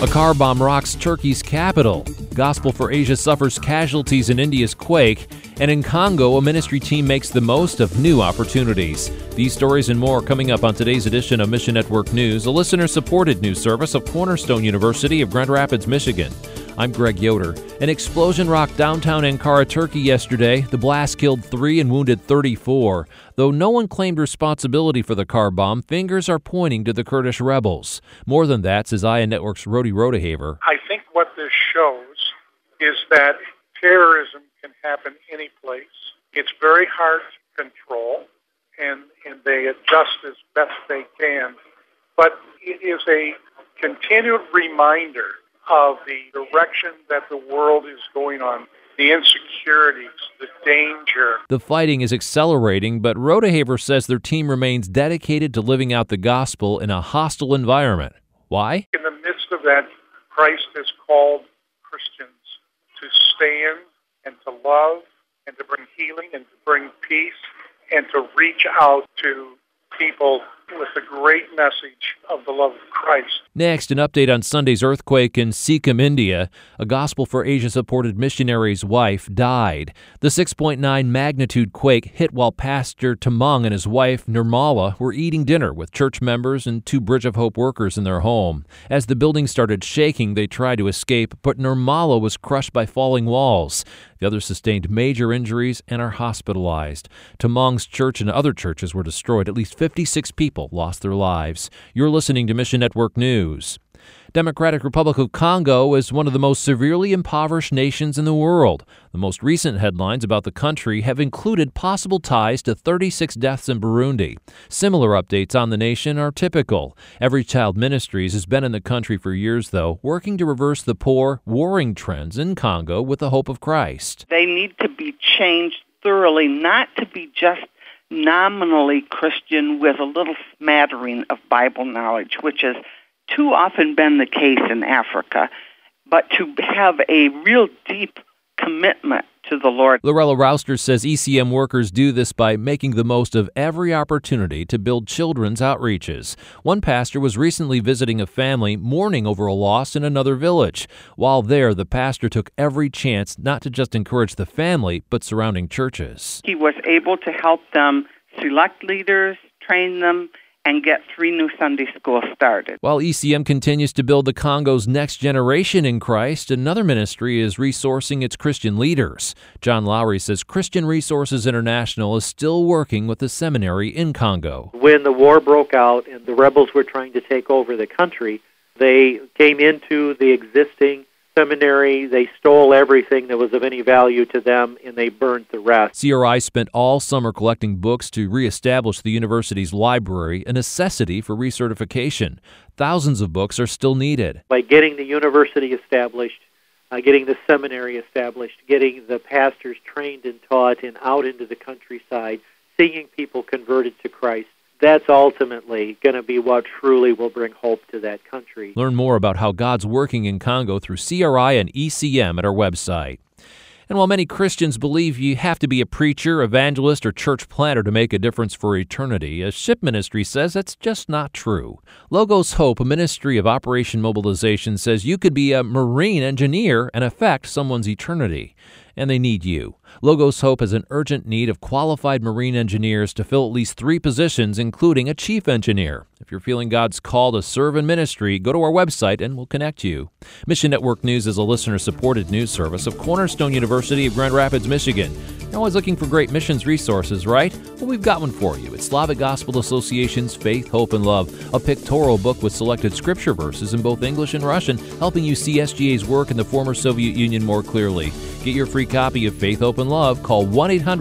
A car bomb rocks Turkey's capital. Gospel for Asia suffers casualties in India's quake. And in Congo, a ministry team makes the most of new opportunities. These stories and more coming up on today's edition of Mission Network News, a listener-supported news service of Cornerstone University of Grand Rapids, Michigan. I'm Greg Yoder. An explosion rocked downtown Ankara, Turkey yesterday. The blast killed 3 and wounded 34. Though no one claimed responsibility for the car bomb, fingers are pointing to the Kurdish rebels. More than that, says ION Network's Rody Rodehaver. I think what this shows is that terrorism can happen any place. It's very hard to control, and they adjust as best they can. But it is a continued reminder of the direction that the world is going on, the insecurities, the danger. The fighting is accelerating, but Rodehaver says their team remains dedicated to living out the gospel in a hostile environment. Why? In the midst of that, Christ has called Christians to stand and to love and to bring healing and to bring peace and to reach out to people with the great message of the love of Christ. Next, an update on Sunday's earthquake in Sikkim, India. A Gospel for Asia-supported missionary's wife died. The 6.9 magnitude quake hit while Pastor Tamang and his wife, Nirmala, were eating dinner with church members and 2 Bridge of Hope workers in their home. As the building started shaking, they tried to escape, but Nirmala was crushed by falling walls. The others sustained major injuries and are hospitalized. Tamang's church and other churches were destroyed. At least 56 people lost their lives. You're listening to Mission Network News. Democratic Republic of Congo is one of the most severely impoverished nations in the world. The most recent headlines about the country have included possible ties to 36 deaths in Burundi. Similar updates on the nation are typical. Every Child Ministries has been in the country for years, though, working to reverse the poor, warring trends in Congo with the hope of Christ. They need to be changed thoroughly, not to be just nominally Christian with a little smattering of Bible knowledge, which has too often been the case in Africa, but to have a real deep commitment to the Lord. Lorella Rouster says ECM workers do this by making the most of every opportunity to build children's outreaches. One pastor was recently visiting a family mourning over a loss in another village. While there, the pastor took every chance not to just encourage the family, but surrounding churches. He was able to help them select leaders, train them, and get 3 new Sunday schools started. While ECM continues to build the Congo's next generation in Christ, another ministry is resourcing its Christian leaders. John Lowry says Christian Resources International is still working with the seminary in Congo. When the war broke out and the rebels were trying to take over the country, they came into the existing seminary, they stole everything that was of any value to them, and they burned the rest. CRI spent all summer collecting books to reestablish the university's library, a necessity for recertification. Thousands of books are still needed. By getting the university established, getting the seminary established, getting the pastors trained and taught and out into the countryside, seeing people converted to Christ, that's ultimately going to be what truly will bring hope to that country. Learn more about how God's working in Congo through CRI and ECM at our website. And while many Christians believe you have to be a preacher, evangelist, or church planter to make a difference for eternity, a ship ministry says that's just not true. Logos Hope, a ministry of Operation Mobilization, says you could be a marine engineer and affect someone's eternity. And they need you. Logos Hope has an urgent need of qualified marine engineers to fill at least 3 positions, including a chief engineer. If you're feeling God's call to serve in ministry, go to our website and we'll connect you. Mission Network News is a listener-supported news service of Cornerstone University of Grand Rapids, Michigan. You're always looking for great missions resources, right? Well, we've got one for you. It's Slavic Gospel Association's Faith, Hope, and Love, a pictorial book with selected scripture verses in both English and Russian, helping you see SGA's work in the former Soviet Union more clearly. Get your free copy of Faith, Hope, and Love. Call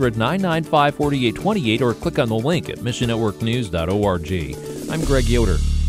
1-800-995-4828 or click on the link at missionnetworknews.org. I'm Greg Yoder.